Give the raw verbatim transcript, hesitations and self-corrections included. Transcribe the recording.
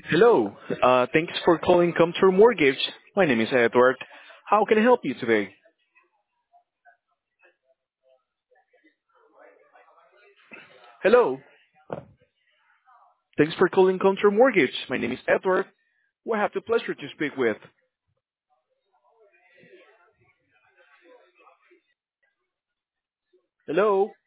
Hello. Uh, thanks for calling Come True Mortgage. My name is Edward. How can I help you today? Hello. Thanks for calling Come True Mortgage. My name is Edward. We have the pleasure to speak with. Hello.